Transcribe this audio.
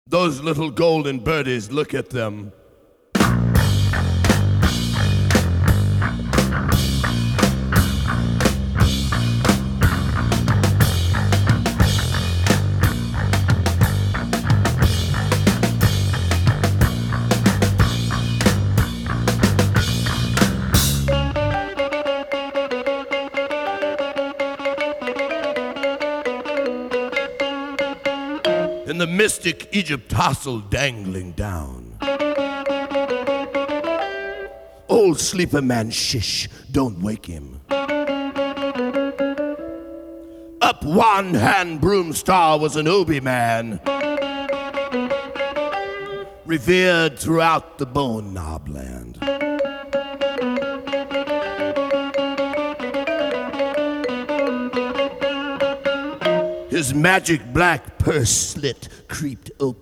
Those little golden birdies, look at them. And the mystic Egypt tassel dangling down. Old sleeper man, shish, don't wake him. Up one hand broom star was an Obi man, revered throughout the bone knob land. His magic black purse slit creeped open.